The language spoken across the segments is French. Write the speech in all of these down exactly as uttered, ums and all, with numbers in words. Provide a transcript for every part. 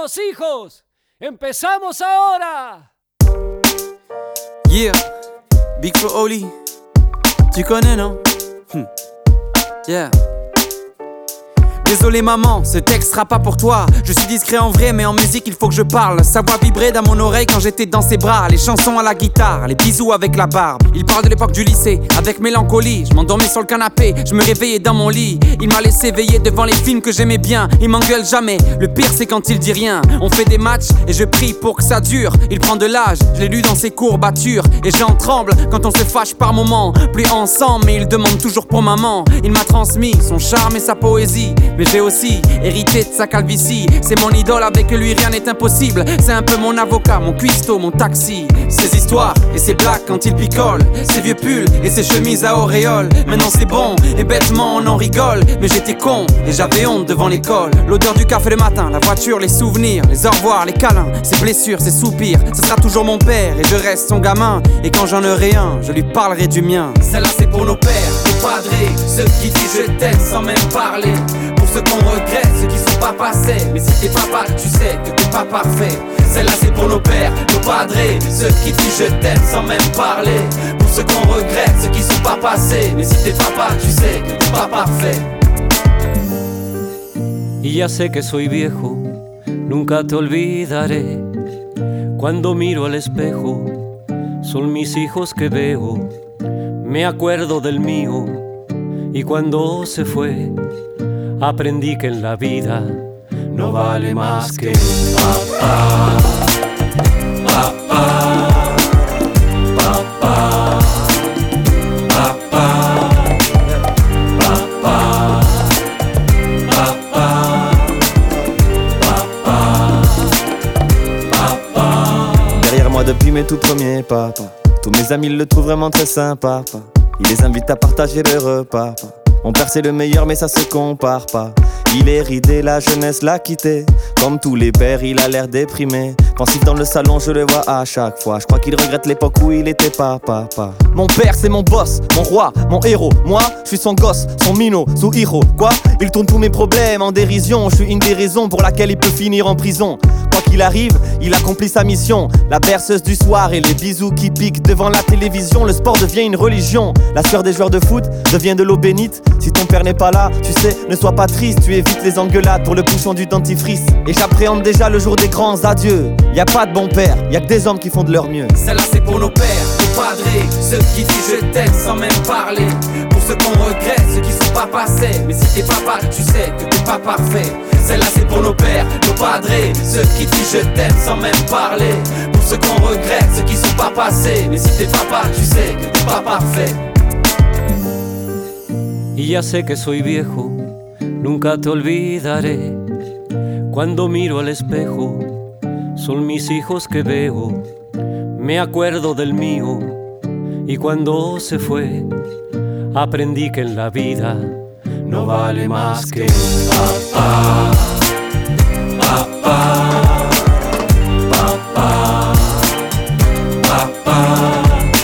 tenemos hijos. ¡Empezamos ahora! Yeah, Big Flo Oli, tu connais non? Hm. Yeah. Désolé maman, ce texte sera pas pour toi. Je suis discret en vrai mais en musique il faut que je parle. Sa voix vibrait dans mon oreille quand j'étais dans ses bras. Les chansons à la guitare, les bisous avec la barbe. Il parle de l'époque du lycée, avec mélancolie. Je m'endormais sur le canapé, je me réveillais dans mon lit. Il m'a laissé veiller devant les films que j'aimais bien. Il m'engueule jamais, le pire c'est quand il dit rien. On fait des matchs et je prie pour que ça dure. Il prend de l'âge, je l'ai lu dans ses courbatures. Et j'en tremble quand on se fâche par moments. Plus ensemble mais il demande toujours pour maman. Il m'a transmis son charme et sa poésie. Mais j'ai aussi hérité de sa calvitie. C'est mon idole, avec lui rien n'est impossible. C'est un peu mon avocat, mon cuistot, mon taxi. Ses histoires et ses blagues quand il picole. Ses vieux pulls et ses chemises à auréole. Maintenant c'est bon et bêtement on en rigole. Mais j'étais con et j'avais honte devant l'école. L'odeur du café le matin, la voiture, les souvenirs, les au revoir, les câlins, ses blessures, ses soupirs. Ce sera toujours mon père et je reste son gamin. Et quand j'en aurai un, je lui parlerai du mien. Celle-là c'est pour nos pères, nos padres, ceux qui disent je t'aime sans même parler. Pour ceux qu'on regrette, ceux qui sont pas passés. Mais si t'es papa, tu sais que t'es pas parfait. Celle-là c'est pour nos pères, nos padres, ceux qui disent je t'aime sans même parler. Pour ceux qu'on regrette, ceux qui sont pas passés. Mais si t'es papa, tu sais que t'es pas parfait. Y ya sé que soy viejo, nunca te olvidaré. Cuando miro al espejo, son mis hijos que veo. Me acuerdo del mío, y cuando se fue, aprendí que en la vida no vale más que papá, papá, papá, papá, papá, papá, papá, papá. Derrière moi depuis mes tout premiers pas, pas. Tous mes amis le trouvent vraiment très sympa, pas. Il les invite à partager le repas, pas. Mon père c'est le meilleur mais ça se compare pas. Il est ridé, la jeunesse l'a quitté. Comme tous les pères, il a l'air déprimé. Pensif dans le salon, je le vois à chaque fois. Je crois qu'il regrette l'époque où il était pas papa. Mon père c'est mon boss, mon roi, mon héros. Moi, je suis son gosse, son minot, sous héros. Quoi? Il tourne tous mes problèmes en dérision. Je suis une des raisons pour laquelle il peut finir en prison. Quoi qu'il arrive, il accomplit sa mission. La berceuse du soir et les bisous qui piquent devant la télévision. Le sport devient une religion. La sueur des joueurs de foot devient de l'eau bénite. Si ton père n'est pas là, tu sais, ne sois pas triste. Tu évites les engueulades pour le bouchon du dentifrice. Et j'appréhende déjà le jour des grands adieux. Y a pas de bon père, y a que des hommes qui font de leur mieux. Celle-là c'est pour nos pères, nos padres, ceux qui disent je t'aime sans même parler. Pour ceux qu'on regrette, ceux qui sont pas passés. Mais si t'es papa, tu sais que t'es pas parfait. Celle-là c'est pour nos pères, nos padres, ceux qui disent je t'aime sans même parler. Pour ceux qu'on regrette, ceux qui sont pas passés. Mais si t'es papa, tu sais que t'es pas parfait. Y ya sé que soy viejo, nunca te olvidaré. Cuando miro al espejo, son mis hijos que veo. Me acuerdo del mío, y cuando se fue, aprendí que en la vida no vale más que papá, papá, papá, papá.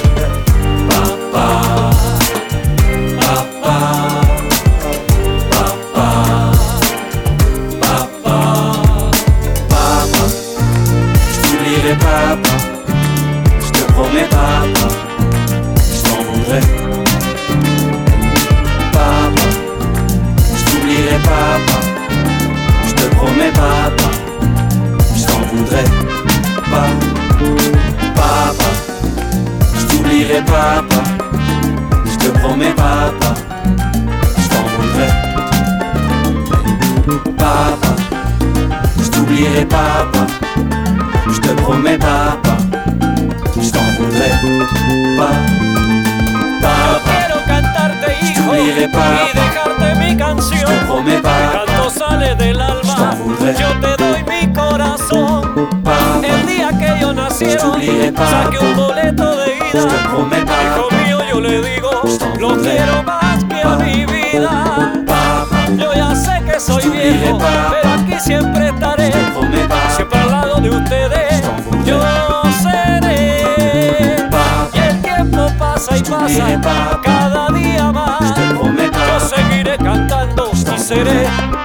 Papa, je te promets papa, je t'en voudrais. Papa, je t'oublierai papa, je te promets papa, je t'en voudrais. Papa, je t'oublierai papa, je te promets papa, je t'en voudrais. Papa, je t'oublierai papa, je te promets papa, je t'en voudrais pas. Papa, Quiero cantarte hijo y dejarte mi canción. je te promets pas. El canto sale del alma, yo te doy mi corazón. Papa, El día que yo nacieron, t'oublierai pas. saqué un boleto de je te ida. promets pas. Hijo mío, yo le digo, lo quiero más que a mi vida. Papa, Yo ya sé que soy t'oublierai viejo, pas. pero aquí siempre estaré. je te promets pas. Siempre al lado de ustedes, yo seré. Papa, Y el tiempo pasa y pasa, cada día más. je te promets pas. Yo seguiré cantando y seré